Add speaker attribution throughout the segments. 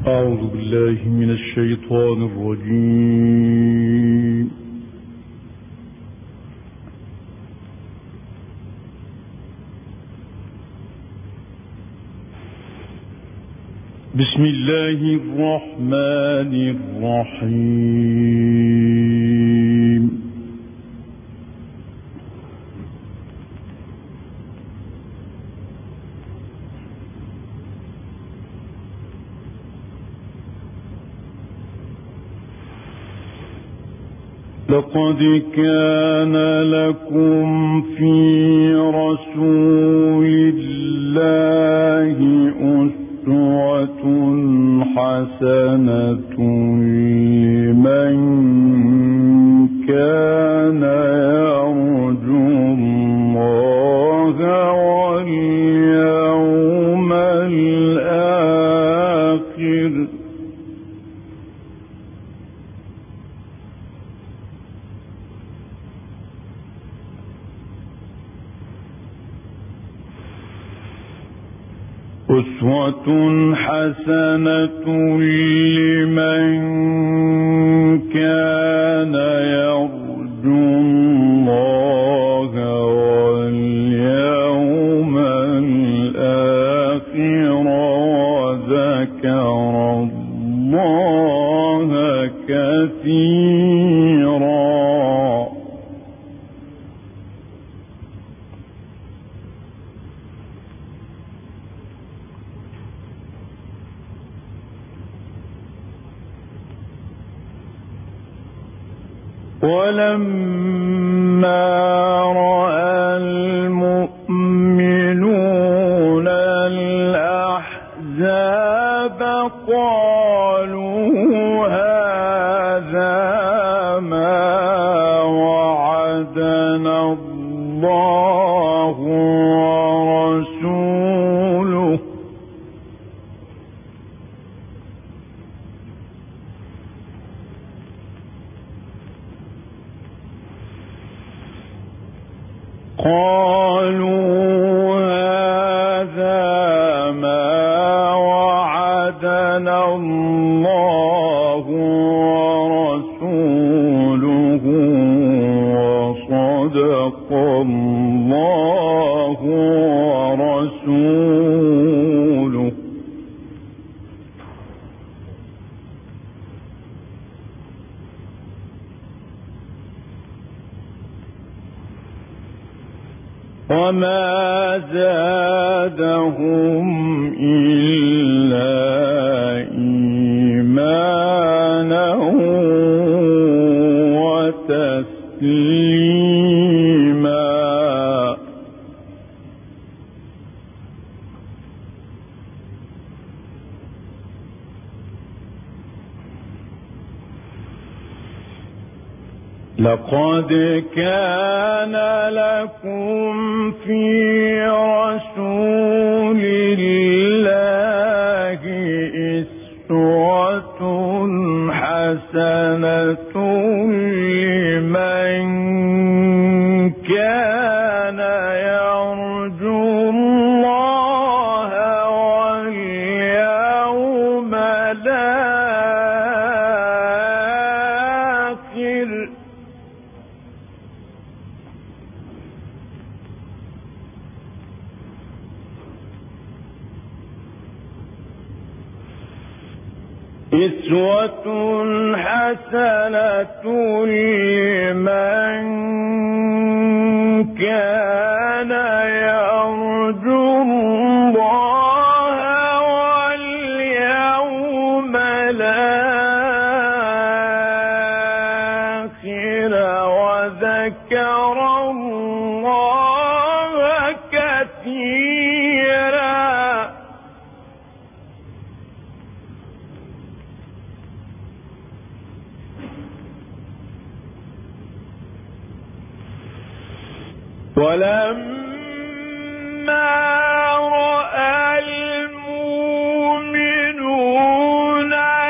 Speaker 1: أعوذ بالله من الشيطان الرجيم. بسم الله الرحمن الرحيم. لقد كان لكم في رسول الله أسوة حسنة لمن كان يرجو الله واليوم الآخر أسوة حسنة لمن كان يرجو الله واليوم الآخر وذكر الله كثيرا. ولما رأى المؤمنون الأحزاب قالوا هذا ما وعدنا الله ورسوله وصدق الله ورسوله. وما زادهم إلا إيمانا وتسليما. لقد كان لكم في رسول الله أسوة حسنة لمن كان يرجو الله واليوم الآخر أسوة حسنة لمن كان يرجو الله واليوم الآخر وذكر الله كثيرا. ولما رأى المؤمنون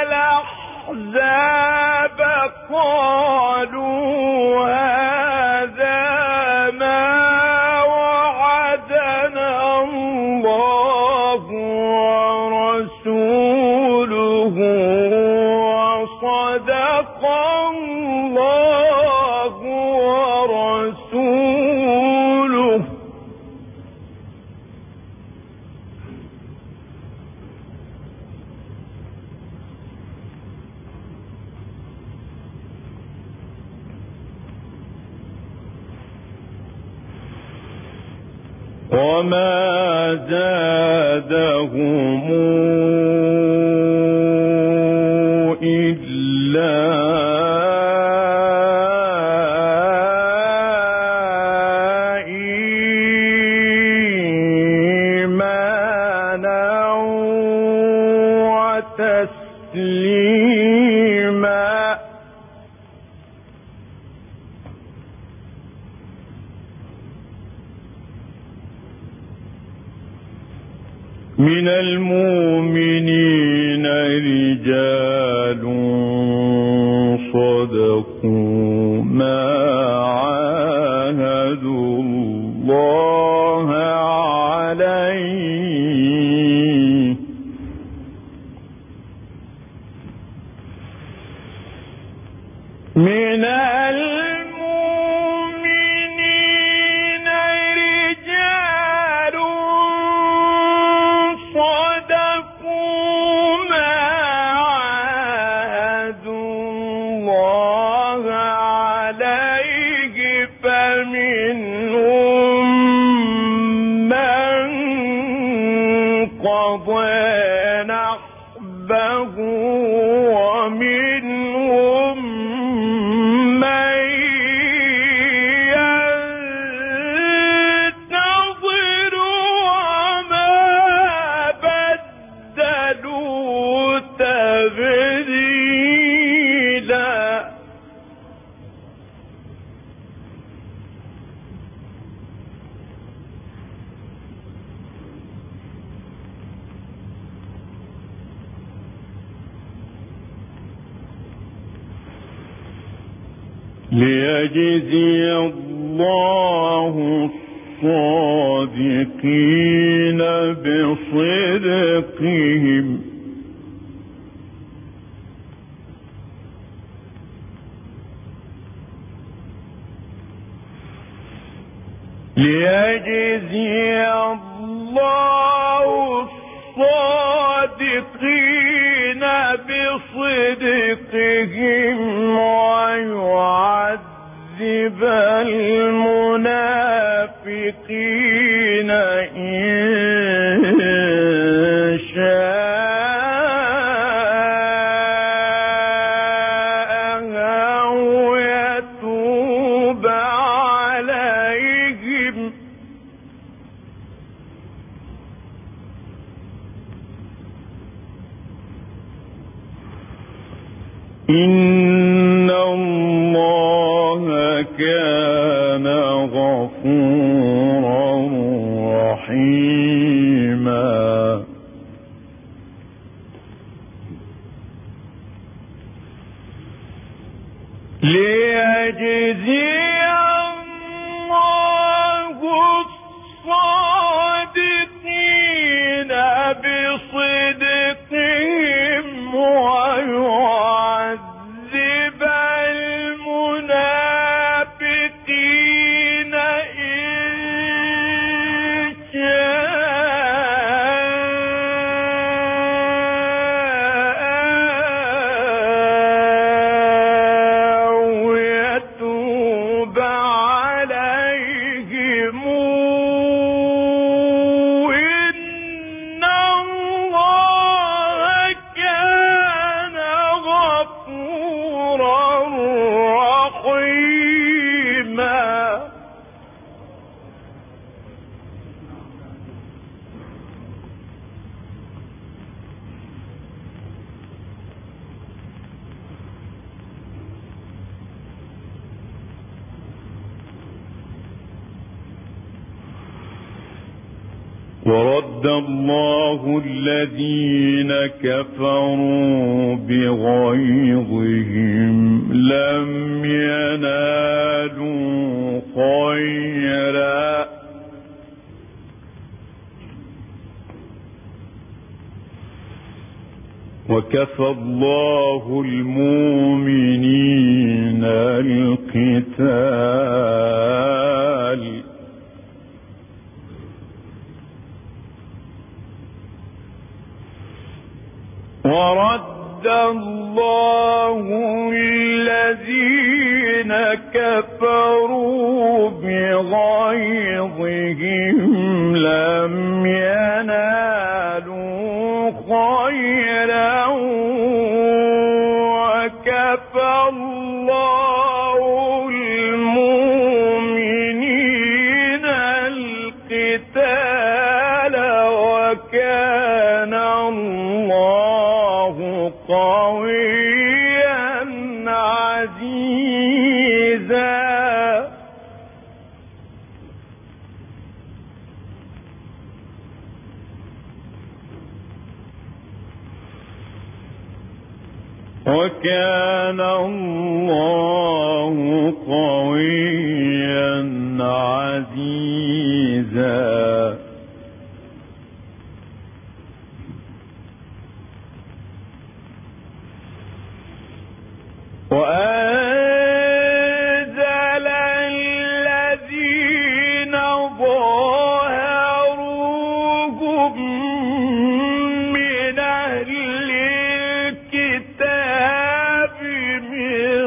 Speaker 1: الأحزاب قالوا هذا ما وعدنا الله ورسوله وما زادهم إلا إيمانا وتسليما. من المؤمنين رجال صدقوا ما عاهدوا الله عليه من المؤمنين رجال صدقوا ما عاهدوا الله عليه فمنهم من قضى نحبه ومنهم من ينتظر وما بدلوا تبديلا. ليجزي الله الصادقين بصدقهم ليجزي الله الصادقين بصدقهم ويعذب المنافقين إن شاء أو يتوب عليهم إن الله كان غفورا رحيما. ليجزي الله الصادقين بصدقهم ويعذب المنافقين إن شاء أو يتوب عليهم إن الله كان غفورا رحيما. ورد الله الذين كفروا بغيظهم لم ينالوا خيرا وكفى الله المؤمنين القتال ورد وعد الله الذين كفروا بغيظهم لم ينالوا خيرا وكفى الله المؤمنين القتال وكان الله قويا عزيزا. وكان الله قويا عزيزا. وأنزل الذين ظاهروهم من أهل الكتاب من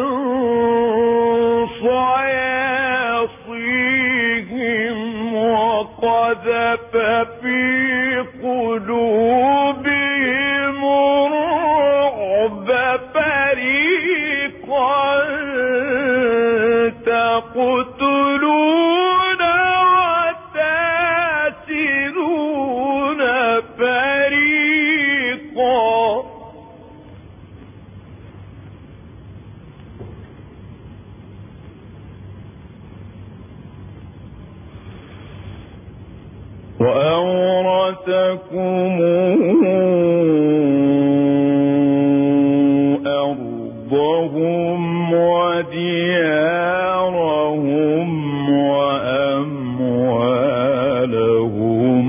Speaker 1: صياصيهم وقذف في قلوبهم الرعب فريقا تقتلون وتأسرون فريقا. وأورثكم أرضهم وديارهم وأموالهم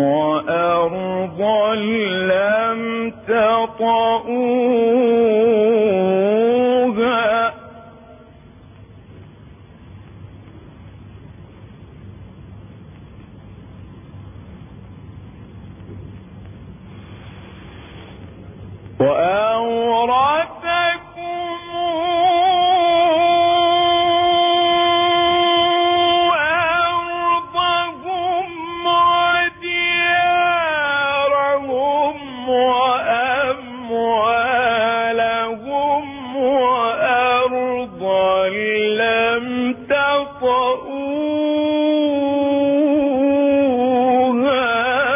Speaker 1: وأرضا لم تطئوها وأورثكم أرضهم وديارهم وأموالهم وأرضا لم تطئوها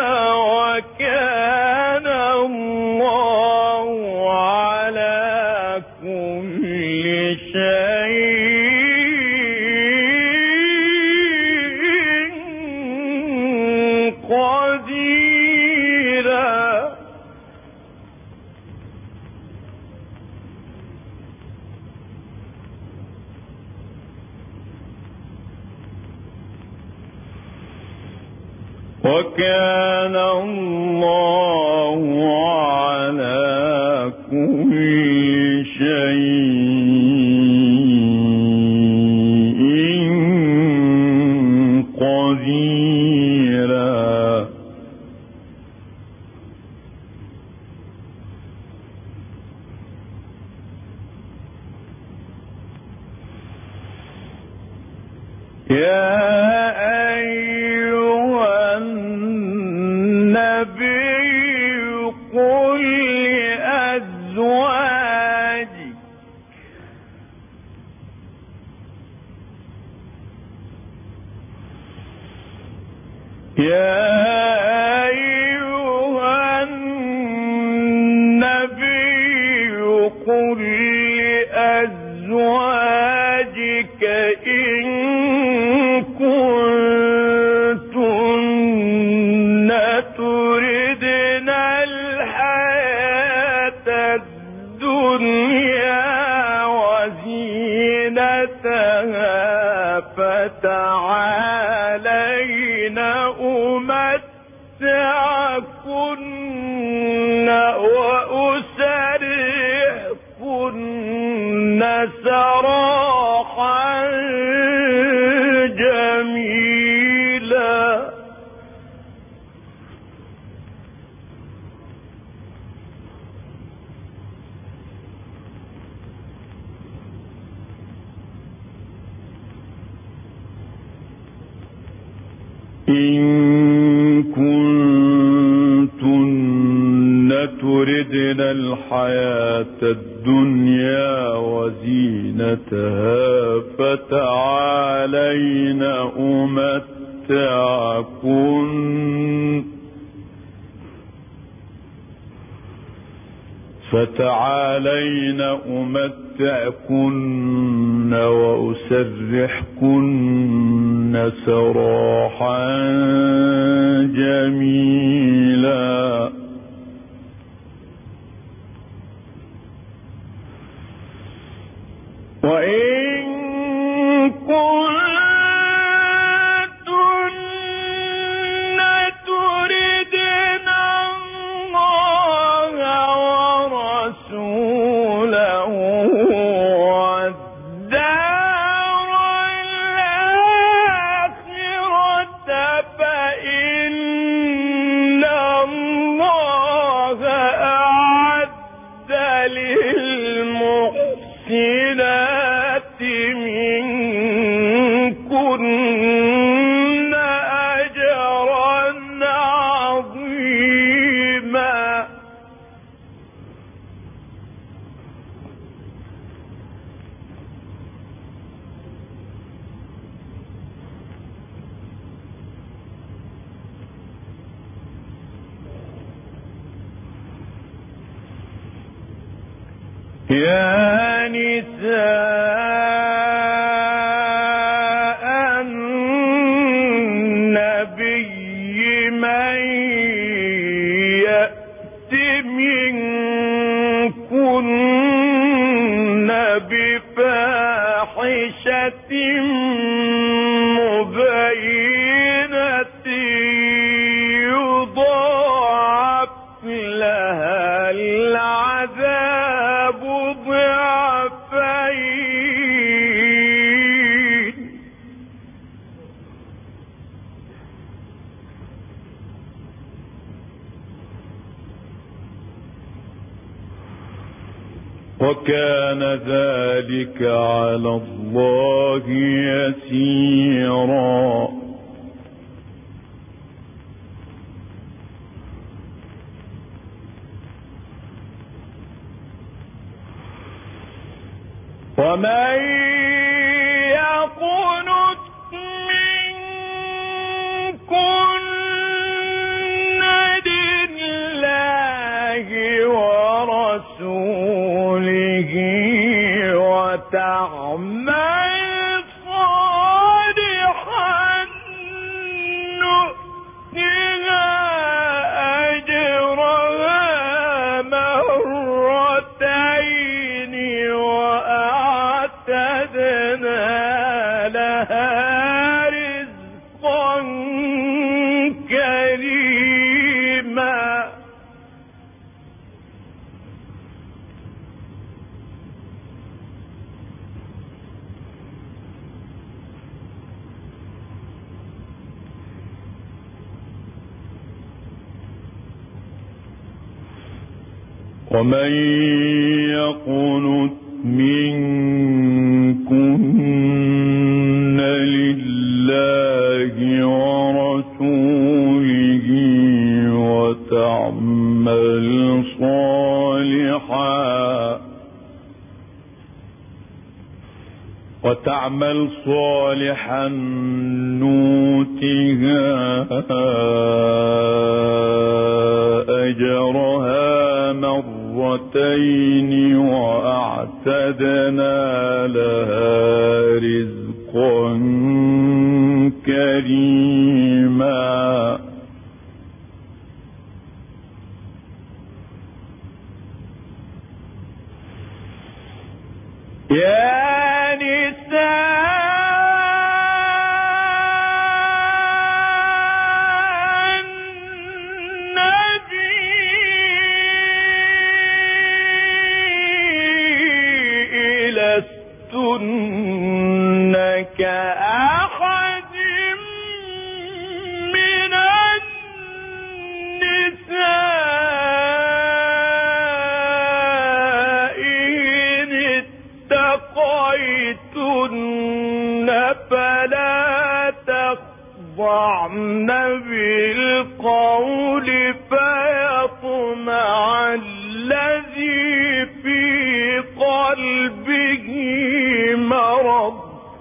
Speaker 1: وكان الله على كل شيء قديرا. وكان الله على كل شيء قديرا. يا أيها النبي قل لأزواجك يا أيها النبي قل لأزواجك إن كنتن تردن الحياة الدنيا وزينتها فتعالين أمتعكن وأسرحكن سراحا جميلا. إن كنتن تردن الحياة الدنيا وزينتها فتعالين أمتعكن وأسرحكن سراحا جميلا. وإن كنتن تردن الله ورسوله والدار الآخرة فإن الله أعد للمحسنات منكن أجرا عظيما. يا نساء النبي من يأت منكن بفاحشة مبينة يضاعف لها العذاب ضعفين. وكان ذلك على الله يسيرا. ومن يقنت منكن لله ورسوله وتعمل صالحا نؤتها أجرها مرتين وأعتدنا لها رزقا كريما. ومن يقنت منكن لله ورسوله وتعمل صالحا نؤتها أجرها مرتين وأعتدنا لها رزقا كريما. يا نساء النبي لستن كأحد من النساء إن اتقيتن تخضعن بالقول فيطمع الذي في قلبه مرض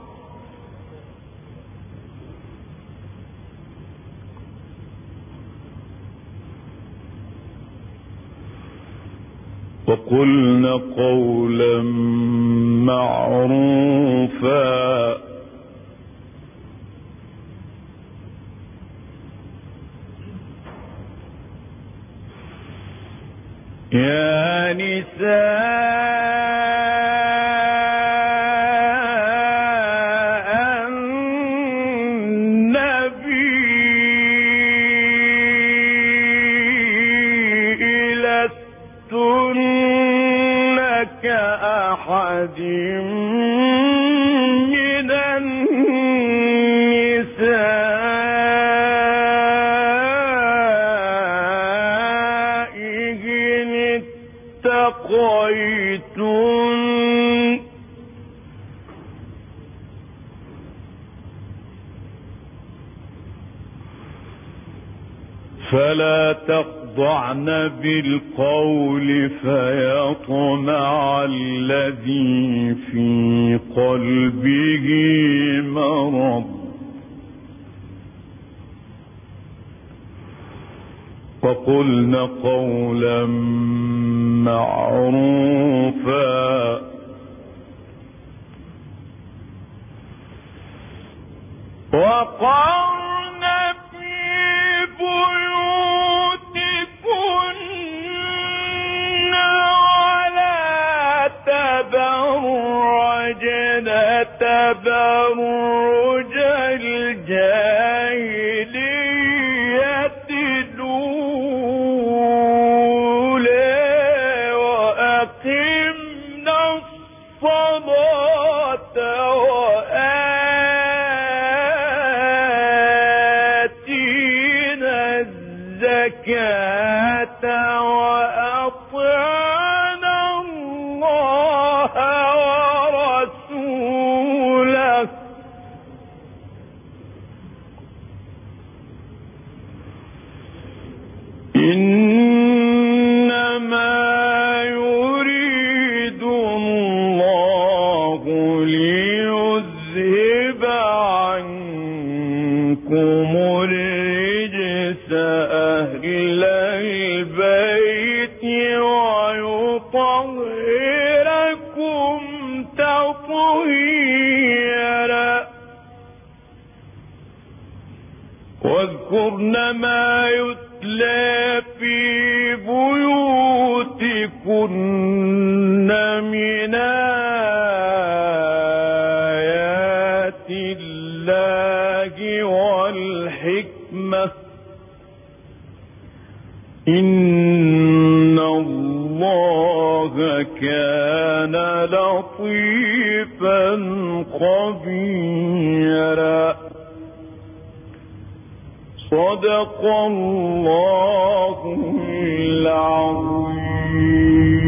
Speaker 1: وقلن قولا معروفا يا نساء النبي لستن كأحد من النساء إن اتقيتن فلا تخضعن بالقول فيطمع الذي في قلبه مرض وقلن قولا معروفا وقرن في بيوتكن ولا تبرجن تبرج الجاهلية الأولى وأقمنا الصلاة وآتينا الزكاة وأطعنا الله ورسوله إنما يريد الله ليذهب عنكم الرجس أهل البيت ويطهركم تطهيرا واذكرن ما يتلى في بيوتكن من آيات الله والحكمة إن الله كان لطيفا خبيرا صدق الله العظيم.